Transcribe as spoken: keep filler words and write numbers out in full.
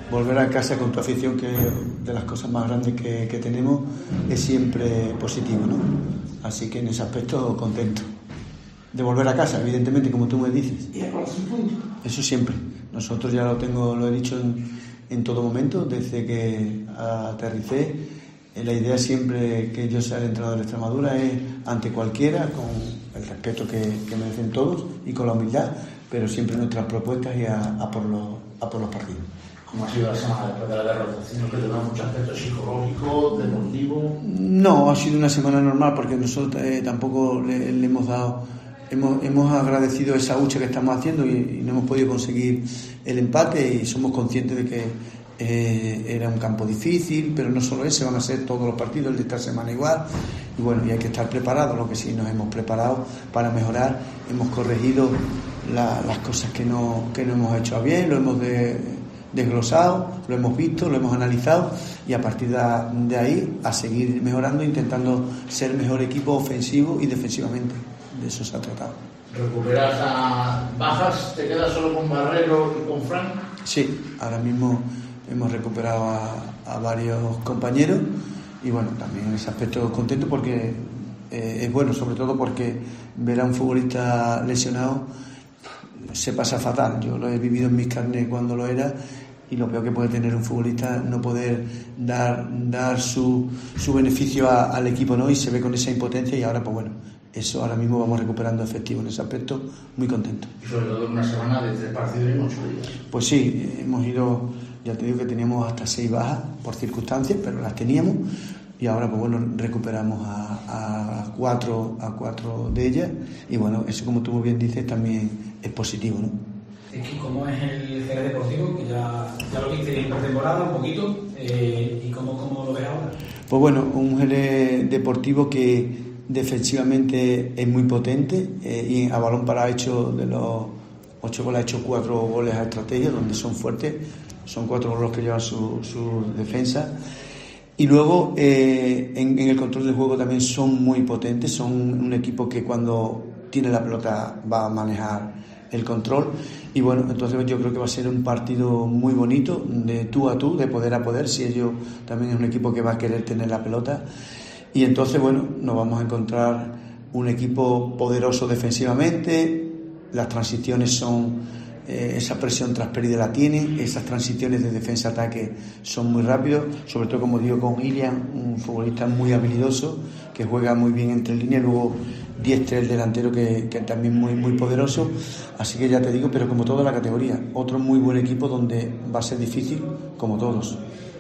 volver a casa con tu afición, que de las cosas más grandes que, que tenemos, es siempre positivo, ¿no? Así que en ese aspecto contento de volver a casa, evidentemente, como tú me dices. ¿Y el punto? Eso siempre. Nosotros ya lo tengo, lo he dicho en, en todo momento, desde que aterricé. La idea siempre que yo sea el entrenador de Extremadura es ante cualquiera, con el respeto que, que merecen todos y con la humildad, pero siempre nuestras propuestas y a, a, por, los, a por los partidos. ¿Cómo ha sido la semana después de la derrota? ¿Tiene que tener muchos aspectos psicológicos, deportivos? No, ha sido una semana normal porque nosotros eh, tampoco le, le hemos dado, hemos, hemos agradecido esa hucha que estamos haciendo y, y no hemos podido conseguir el empate, y somos conscientes de que eh, era un campo difícil, pero no solo ese, van a ser todos los partidos el de esta semana igual, y bueno, y hay que estar preparados. Lo que sí nos hemos preparado para mejorar, hemos corregido la, las cosas que no, que no hemos hecho bien, lo hemos de, desglosado, lo hemos visto, lo hemos analizado, y a partir de, de ahí a seguir mejorando, intentando ser mejor equipo ofensivo y defensivamente. De eso se ha tratado. ¿Recuperas a bajas? ¿Te quedas solo con Barrero y con Fran? Sí, ahora mismo hemos recuperado a, a varios compañeros, y bueno, también en ese aspecto contento porque eh, es bueno, sobre todo porque ver a un futbolista lesionado se pasa fatal. Yo lo he vivido en mis carnes cuando lo era, y lo peor que puede tener un futbolista no poder dar dar su, su beneficio a, al equipo, ¿no? Y se ve con esa impotencia, y ahora pues bueno, eso ahora mismo vamos recuperando efectivo. En ese aspecto muy contento. Y sobre todo en una semana de tres partidos en ocho días. Pues sí, hemos ido, ya te digo que teníamos hasta seis bajas por circunstancias, pero las teníamos, y ahora pues bueno, recuperamos a, a cuatro a cuatro de ellas, y bueno, eso, como tú muy bien dices, también es positivo, ¿no? ¿Cómo es el Jerez Deportivo? Que ya, ya lo viste en pretemporada un poquito, eh, ¿y cómo, cómo lo ves ahora? Pues bueno, un Jerez Deportivo que defensivamente es muy potente, eh, y a balón parado ha hecho, de los ocho goles, ha hecho cuatro goles a estrategia, donde son fuertes, son cuatro goles los que llevan su, su defensa. Y luego eh, en, en el control del juego también son muy potentes, son un equipo que cuando tiene la pelota va a manejar el control, y bueno, entonces yo creo que va a ser un partido muy bonito, de tú a tú, de poder a poder, si ellos también es un equipo que va a querer tener la pelota, y entonces bueno, nos vamos a encontrar un equipo poderoso defensivamente. Las transiciones son, eh, esa presión transferida la tienen, esas transiciones de defensa-ataque son muy rápidos, sobre todo, como digo, con Ilian, un futbolista muy habilidoso, que juega muy bien entre líneas, luego diez tres el delantero, que, que también muy, muy poderoso. Así que ya te digo, pero como toda la categoría, otro muy buen equipo donde va a ser difícil, como todos.